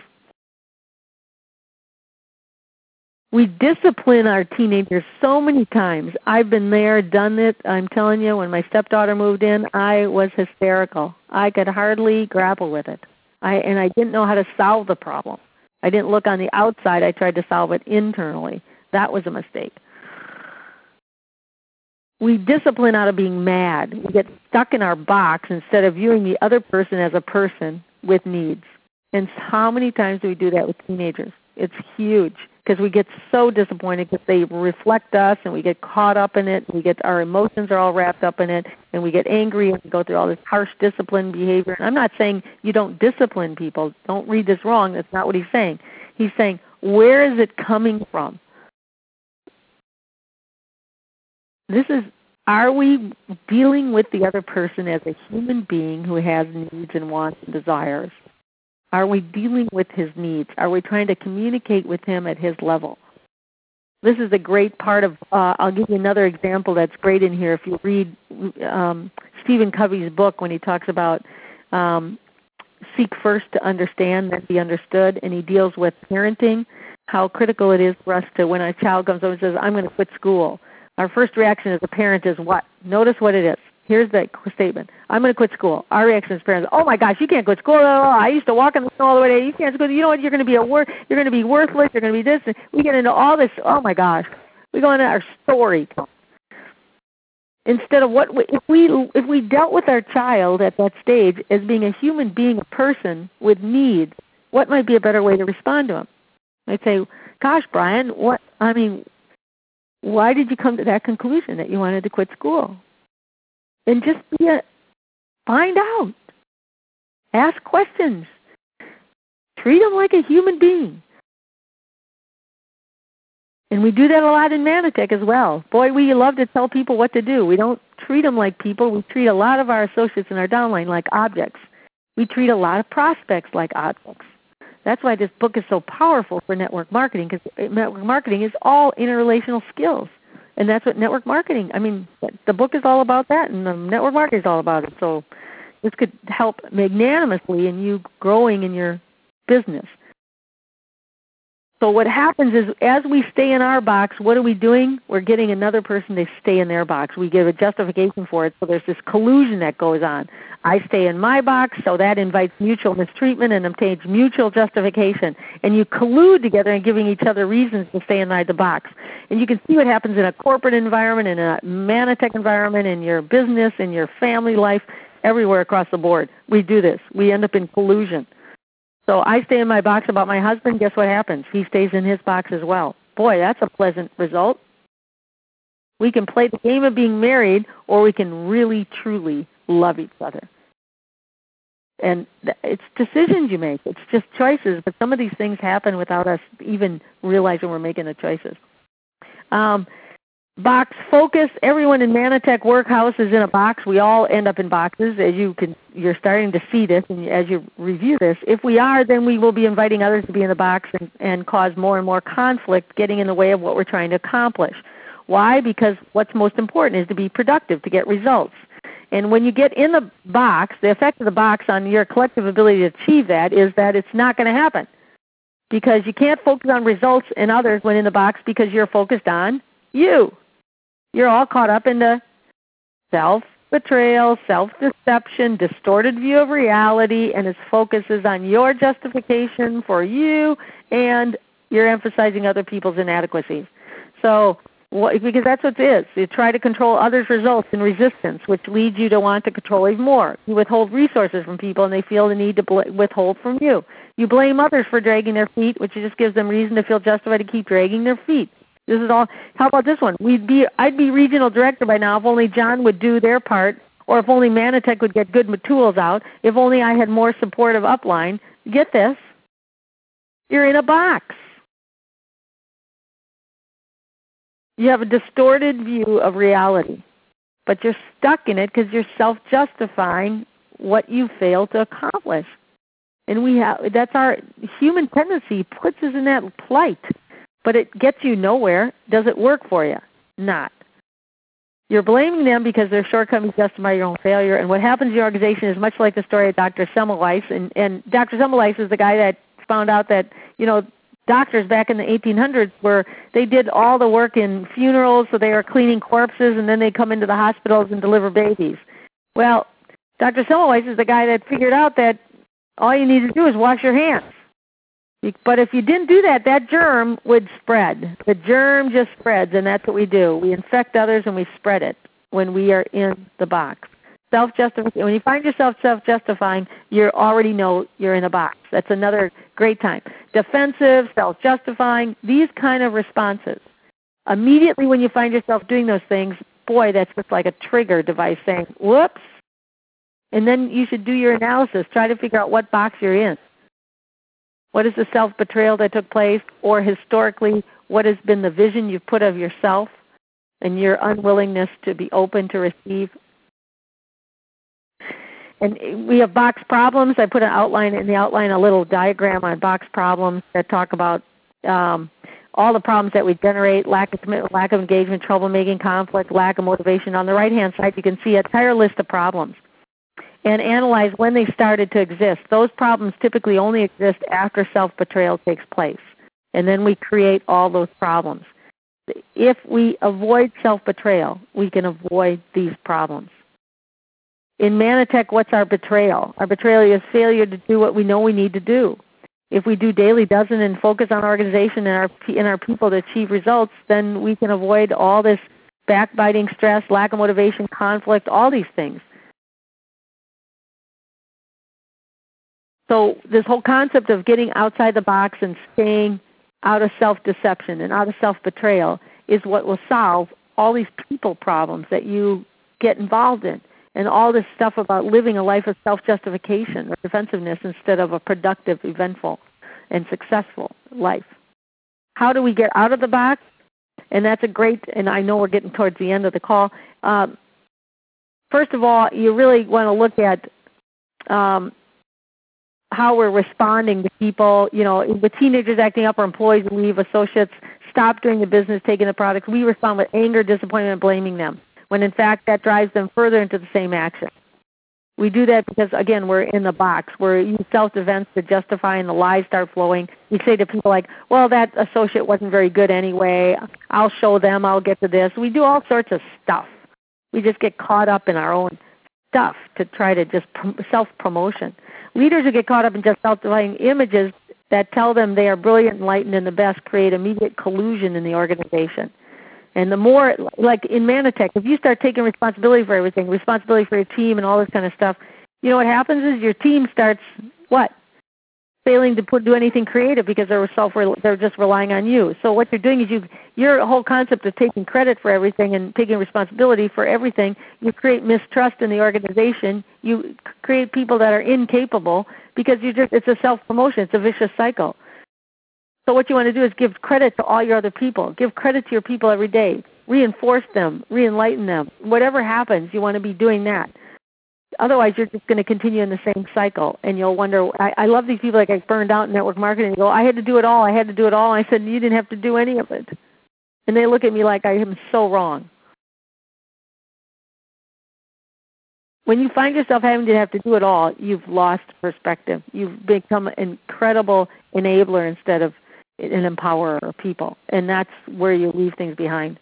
We discipline our teenagers so many times. I've been there, done it. I'm telling you, when my stepdaughter moved in, I was hysterical. I could hardly grapple with it. And I didn't know how to solve the problem. I didn't look on the outside. I tried to solve it internally. That was a mistake. We discipline out of being mad. We get stuck in our box instead of viewing the other person as a person with needs. And how many times do we do that with teenagers? It's huge. because we get so disappointed because they reflect us and we get caught up in it. Our emotions are all wrapped up in it, and we get angry and we go through all this harsh discipline behavior. And I'm not saying you don't discipline people. Don't read this wrong. That's not what he's saying. He's saying, where is it coming from? Are we dealing with the other person as a human being who has needs and wants and desires? Are we dealing with his needs? Are we trying to communicate with him at his level? This is a great part of, I'll give you another example that's great in here. If you read Stephen Covey's book when he talks about seek first to understand, then be understood, and he deals with parenting, how critical it is for us to, when a child comes over and says, I'm going to quit school, our first reaction as a parent is what? Notice what it is. Here's the statement. I'm going to quit school. Our reaction as parents, oh my gosh, you can't quit school. I used to walk in the snow all the way there. You can't quit. You know what? You're going to be you're going to be worthless. You're going to be this. And we get into all this. Oh my gosh. We go into our story. Instead of if we dealt with our child at that stage as being a human being, a person with needs, what might be a better way to respond to him? I'd say, gosh, Brian, why did you come to that conclusion that you wanted to quit school? And just find out. Ask questions. Treat them like a human being. And we do that a lot in Manatech as well. Boy, we love to tell people what to do. We don't treat them like people. We treat a lot of our associates in our downline like objects. We treat a lot of prospects like objects. That's why this book is so powerful for network marketing, because network marketing is all interrelational skills. And that's what network marketing, the book is all about that, and the network marketing is all about it. So this could help magnanimously in you growing in your business. So what happens is, as we stay in our box, what are we doing? We're getting another person to stay in their box. We give a justification for it, so there's this collusion that goes on. I stay in my box, so that invites mutual mistreatment and obtains mutual justification. And you collude together and giving each other reasons to stay inside the box. And you can see what happens in a corporate environment, in a Manatech environment, in your business, in your family life, everywhere across the board. We do this. We end up in collusion. So I stay in my box about my husband. Guess what happens? He stays in his box as well. Boy, that's a pleasant result. We can play the game of being married, or we can really, truly love each other. And it's decisions you make. It's just choices. But some of these things happen without us even realizing we're making the choices. Box focus. Everyone in Manatech Workhouse is in a box. We all end up in boxes, as you're starting to see this, and as you review this. If we are, then we will be inviting others to be in the box and cause more and more conflict, getting in the way of what we're trying to accomplish. Why? Because what's most important is to be productive, to get results. And when you get in the box, the effect of the box on your collective ability to achieve that is that it's not going to happen, because you can't focus on results in others when in the box, because you're focused on you. You're all caught up in the self-betrayal, self-deception, distorted view of reality, and its focus is on your justification for you, and you're emphasizing other people's inadequacies. So, because that's what it is. You try to control others' results in resistance, which leads you to want to control even more. You withhold resources from people, and they feel the need to withhold from you. You blame others for dragging their feet, which just gives them reason to feel justified to keep dragging their feet. This is all. How about this one? I'd be regional director by now if only John would do their part, or if only Manatech would get good tools out, if only I had more supportive upline. Get this. You're in a box. You have a distorted view of reality, but you're stuck in it because you're self-justifying what you failed to accomplish. And that's our human tendency, puts us in that plight. But it gets you nowhere. Does it work for you? Not. You're blaming them because their shortcomings justify your own failure. And what happens in your organization is much like the story of Dr. Semmelweis. And Dr. Semmelweis is the guy that found out that, doctors back in the 1800s they did all the work in funerals, so they were cleaning corpses, and then they come into the hospitals and deliver babies. Well, Dr. Semmelweis is the guy that figured out that all you need to do is wash your hands. But if you didn't do that, that germ would spread. The germ just spreads, and that's what we do. We infect others and we spread it when we are in the box. Self-justification. When you find yourself self-justifying, you already know you're in a box. That's another great time. defensive, self-justifying, these kind of responses. Immediately when you find yourself doing those things, boy, that's just like a trigger device saying, whoops. And then you should do your analysis. Try to figure out what box you're in. What is the self-betrayal that took place? Or historically, what has been the vision you've put of yourself and your unwillingness to be open to receive? And we have box problems. I put an outline in the outline, a little diagram on box problems that talk about all the problems that we generate: lack of commitment, lack of engagement, troublemaking, conflict, lack of motivation. On the right-hand side, you can see an entire list of problems and analyze when they started to exist. Those problems typically only exist after self-betrayal takes place, and then we create all those problems. If we avoid self-betrayal, we can avoid these problems. In Manatech, what's our betrayal? Our betrayal is failure to do what we know we need to do. If we do daily dozen and focus on our organization and our people to achieve results, then we can avoid all this backbiting, stress, lack of motivation, conflict, all these things. So this whole concept of getting outside the box and staying out of self-deception and out of self-betrayal is what will solve all these people problems that you get involved in, and all this stuff about living a life of self-justification or defensiveness instead of a productive, eventful, and successful life. How do we get out of the box? And that's a great, and I know we're getting towards the end of the call. First of all, you really want to look at how we're responding to people. You know, with teenagers acting up or employees leave, associates stop doing the business, taking the products, we respond with anger, disappointment, and blaming them, when in fact that drives them further into the same action. We do that because, again, we're in the box. We're using self-defense to justify, and the lies start flowing. We say to people like, well, that associate wasn't very good anyway. I'll show them. I'll get to this. We do all sorts of stuff. We just get caught up in our own stuff to try to just self-promotion. Leaders who get caught up in just self-defying images that tell them they are brilliant, enlightened, and the best create immediate collusion in the organization. And the more, like in Manatech, if you start taking responsibility for everything, responsibility for your team and all this kind of stuff, you know what happens is your team starts, what? Failing to do anything creative because they're just relying on you. So what you're doing is your whole concept of taking credit for everything and taking responsibility for everything, you create mistrust in the organization. You create people that are incapable because it's a self-promotion. It's a vicious cycle. So what you want to do is give credit to all your other people. Give credit to your people every day. Reinforce them. Re-enlighten them. Whatever happens, you want to be doing that. Otherwise, you're just going to continue in the same cycle, and you'll wonder. I love these people that get burned out in network marketing. They go, I had to do it all. I had to do it all. I said, you didn't have to do any of it. And they look at me like I am so wrong. When you find yourself having to have to do it all, you've lost perspective. You've become an incredible enabler instead of an empowerer of people, and that's where you leave things behind.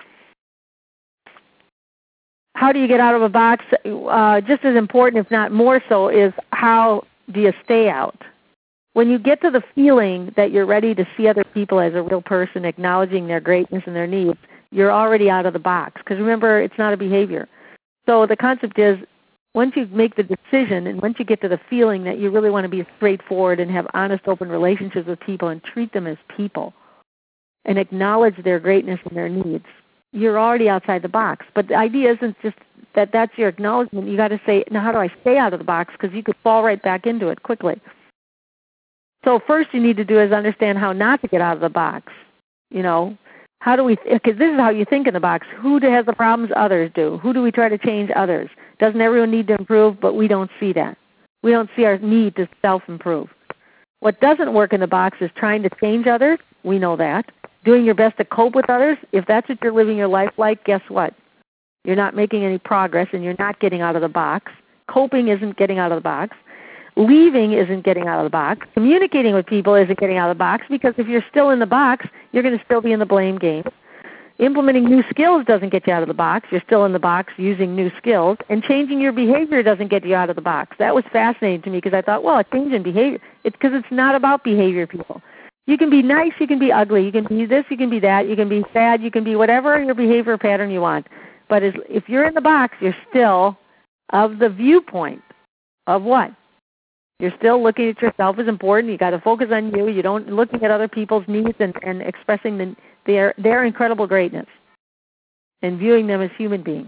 How do you get out of a box? Just as important, if not more so, is how do you stay out? When you get to the feeling that you're ready to see other people as a real person, acknowledging their greatness and their needs, you're already out of the box. Because remember, it's not a behavior. So the concept is, once you make the decision and once you get to the feeling that you really want to be straightforward and have honest, open relationships with people and treat them as people and acknowledge their greatness and their needs, you're already outside the box. But the idea isn't just that that's your acknowledgement. You got to say, now how do I stay out of the box? Because you could fall right back into it quickly. So first you need to do is understand how not to get out of the box. You know, how do we, because this is how you think in the box. Who has the problems? Others do. Who do we try to change? Others. Doesn't everyone need to improve? But we don't see that. We don't see our need to self-improve. What doesn't work in the box is trying to change others. We know that. Doing your best to cope with others. If that's what you're living your life like, guess what? You're not making any progress and you're not getting out of the box. Coping isn't getting out of the box. Leaving isn't getting out of the box. Communicating with people isn't getting out of the box, because if you're still in the box, you're going to still be in the blame game. Implementing new skills doesn't get you out of the box. You're still in the box using new skills. And changing your behavior doesn't get you out of the box. That was fascinating to me, because I thought, well, a change in behavior. It's because it's not about behavior, people. You can be nice, you can be ugly, you can be this, you can be that, you can be sad, you can be whatever your behavior pattern you want. But if you're in the box, you're still of the viewpoint of what? You're still looking at yourself as important. You got to focus on you. You don't looking at other people's needs and expressing their incredible greatness and viewing them as human beings.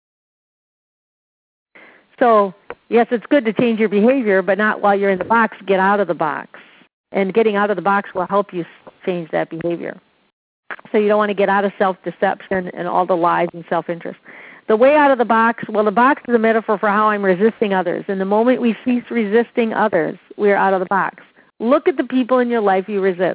So, yes, it's good to change your behavior, but not while you're in the box. Get out of the box. And getting out of the box will help you change that behavior. So you don't want to get out of self-deception and all the lies and self-interest. The way out of the box, well, the box is a metaphor for how I'm resisting others. And the moment we cease resisting others, we're out of the box. Look at the people in your life you resist.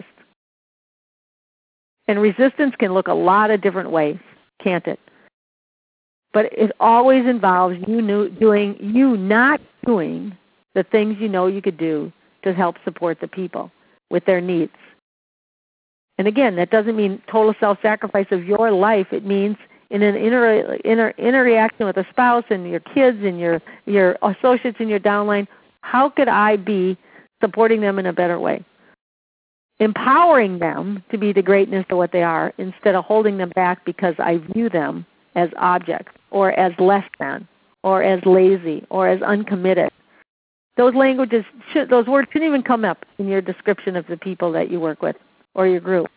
And resistance can look a lot of different ways, can't it? But it always involves you not doing the things you know you could do to help support the people with their needs. And again, that doesn't mean total self-sacrifice of your life. It means in an interaction with a spouse and your kids and your associates in your downline, how could I be supporting them in a better way? Empowering them to be the greatness of what they are instead of holding them back because I view them as objects or as less than or as lazy or as uncommitted. Those words shouldn't even come up in your description of the people that you work with or your group.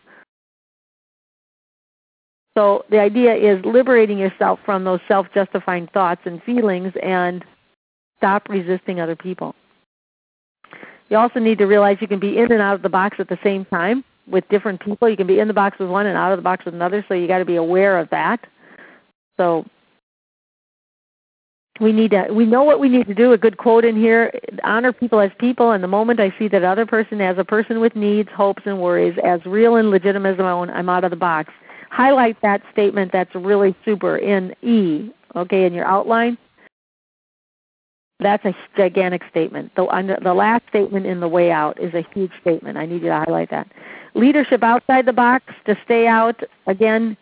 So the idea is liberating yourself from those self-justifying thoughts and feelings and stop resisting other people. You also need to realize you can be in and out of the box at the same time with different people. You can be in the box with one and out of the box with another, so you got to be aware of that. So we know what we need to do. A good quote in here: honor people as people, and the moment I see that other person as a person with needs, hopes, and worries as real and legitimate as my own, I'm out of the box. Highlight that statement. That's really super in E, okay, in your outline. That's a gigantic statement. The last statement in the way out is a huge statement. I need you to highlight that. Leadership outside the box, to stay out. Again,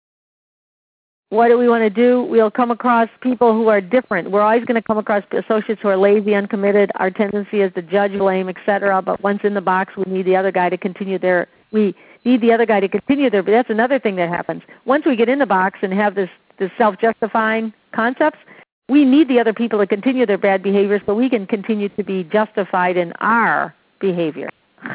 what do we want to do? We'll come across people who are different. We're always going to come across associates who are lazy, uncommitted. Our tendency is to judge, blame, etc. But once in the box, we need the other guy to continue their. But that's another thing that happens. Once we get in the box and have this self-justifying concepts, we need the other people to continue their bad behavior so we can continue to be justified in our behavior.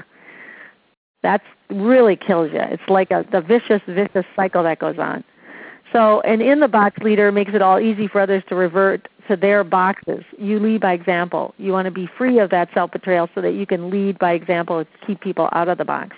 That really kills you. It's like the vicious cycle that goes on. So an in-the-box leader makes it all easy for others to revert to their boxes. You lead by example. You want to be free of that self-betrayal so that you can lead by example and keep people out of the box.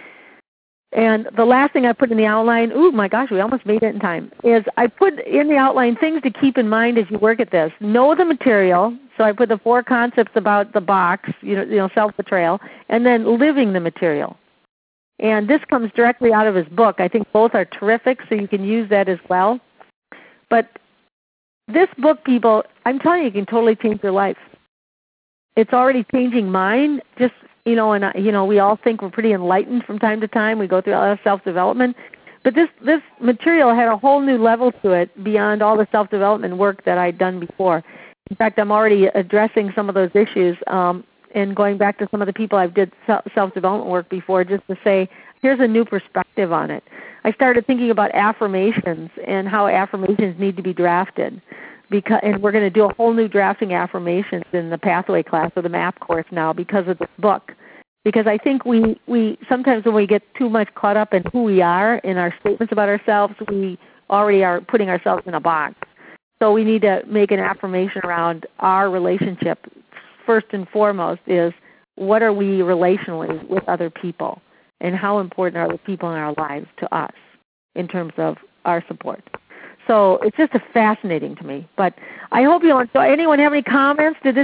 And the last thing I put in the outline, oh my gosh, we almost made it in time, is I put in the outline things to keep in mind as you work at this. Know the material. So I put the 4 concepts about the box, self-betrayal, and then living the material. And this comes directly out of his book. I think both are terrific, so you can use that as well. But this book, people, I'm telling you, it can totally change your life. It's already changing mine. Just we all think we're pretty enlightened from time to time. We go through a lot of self-development. But this material had a whole new level to it beyond all the self-development work that I'd done before. In fact, I'm already addressing some of those issues and going back to some of the people I've did self-development work before just to say, here's a new perspective on it. I started thinking about affirmations and how affirmations need to be drafted. And we're going to do a whole new drafting affirmations in the Pathway class or the MAP course now because of this book. Because I think we sometimes when we get too much caught up in who we are, in our statements about ourselves, we already are putting ourselves in a box. So we need to make an affirmation around our relationship. First and foremost is, what are we relationally with other people? And how important are the people in our lives to us in terms of our support? So it's just fascinating to me. But I hope you enjoy. Anyone have any comments? Did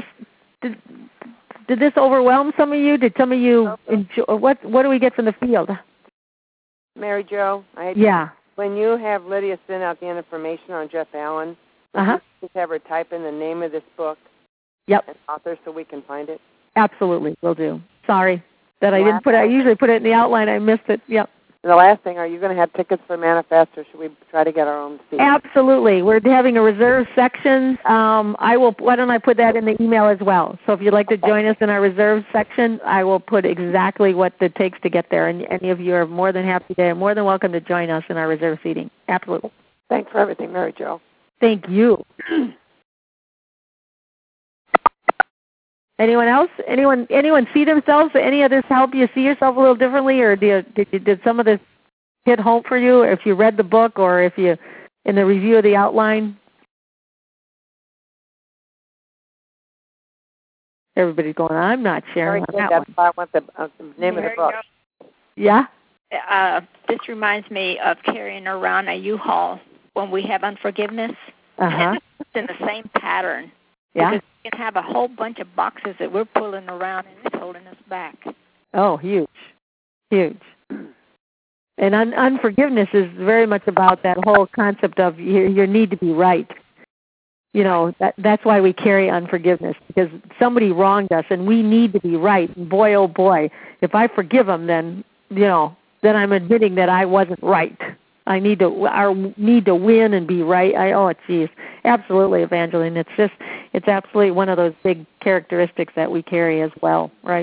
this overwhelm some of you? Did some of you enjoy? What do we get from the field? Mary Jo, when you have Lydia send out the information on Jeff Allen, just have her type in the name of this book and author so we can find it? Absolutely, will do. Sorry that I didn't put it. I usually put it in the outline. I missed it. Yep. And the last thing, are you going to have tickets for Manifest, or should we try to get our own seats? Absolutely. We're having a reserve section. Why don't I put that in the email as well? So if you'd like to join us in our reserve section, I will put exactly what it takes to get there. And any of you are more than more than welcome to join us in our reserve seating. Absolutely. Thanks for everything, Mary Jo. Thank you. Anyone else? Anyone see themselves? Any of this help you see yourself a little differently, or did some of this hit home for you? If you read the book, or if you in the review of the outline? Everybody's going, I'm not sharing on that one. That's why I want the name of the book. Yeah? This reminds me of carrying around a U-Haul when we have unforgiveness. Uh-huh. It's in the same pattern. Yeah. Because we can have a whole bunch of boxes that we're pulling around and it's holding us back. Oh, huge. Huge. And unforgiveness is very much about that whole concept of your need to be right. You know, that's why we carry unforgiveness, because somebody wronged us and we need to be right. And boy, oh boy, if I forgive them, then, then I'm admitting that I wasn't right. I need to win and be right. Geez. Absolutely, Evangeline. It's absolutely one of those big characteristics that we carry as well, right?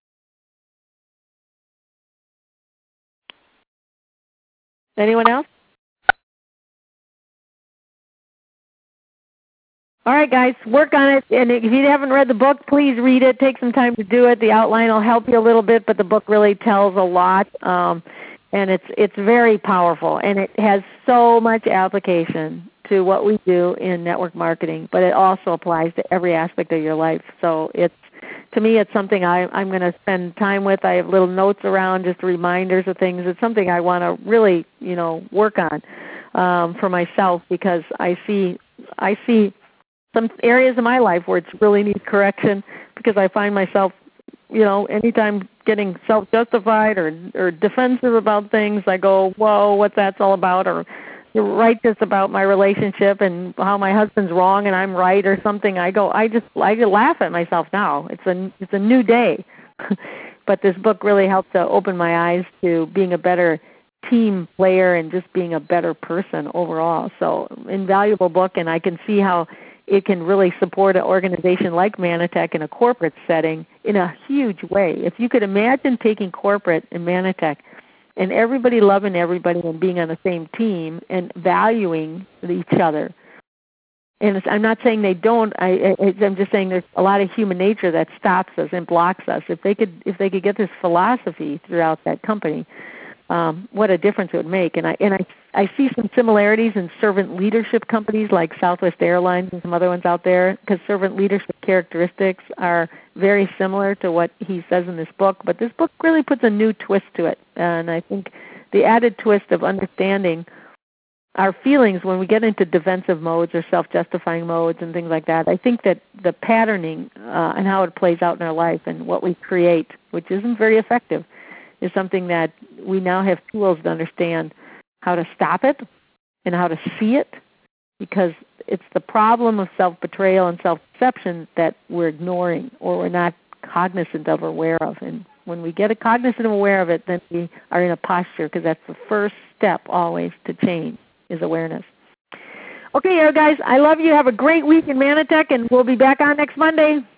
Anyone else? All right, guys, work on it. And if you haven't read the book, please read it. Take some time to do it. The outline will help you a little bit, but the book really tells a lot. And it's very powerful, and it has so much application to what we do in network marketing, but it also applies to every aspect of your life. So to me, it's something I'm going to spend time with. I have little notes around, just reminders of things. It's something I want to really, work on for myself, because I see some areas of my life where it really needs correction, because I find myself, anytime getting self-justified or defensive about things, I go, whoa, what's that all about? Or write this about my relationship and how my husband's wrong and I'm right or something. I laugh at myself now. It's a new day. But this book really helped to open my eyes to being a better team player and just being a better person overall. So invaluable book, and I can see how it can really support an organization like Manatech in a corporate setting in a huge way. If you could imagine taking corporate and Manatech and everybody loving everybody and being on the same team and valuing each other. And I'm not saying they don't. I'm just saying there's a lot of human nature that stops us and blocks us. If they could get this philosophy throughout that company, what a difference it would make. And I see some similarities in servant leadership companies like Southwest Airlines and some other ones out there, because servant leadership characteristics are very similar to what he says in this book. But this book really puts a new twist to it. And I think the added twist of understanding our feelings when we get into defensive modes or self-justifying modes and things like that, I think that the patterning and how it plays out in our life and what we create, which isn't very effective, is something that we now have tools to understand how to stop it and how to see it, because it's the problem of self-betrayal and self-deception that we're ignoring or we're not cognizant of or aware of. And when we get cognizant and aware of it, then we are in a posture, because that's the first step always to change, is awareness. Okay, guys, I love you. Have a great week in Manatech, and we'll be back on next Monday.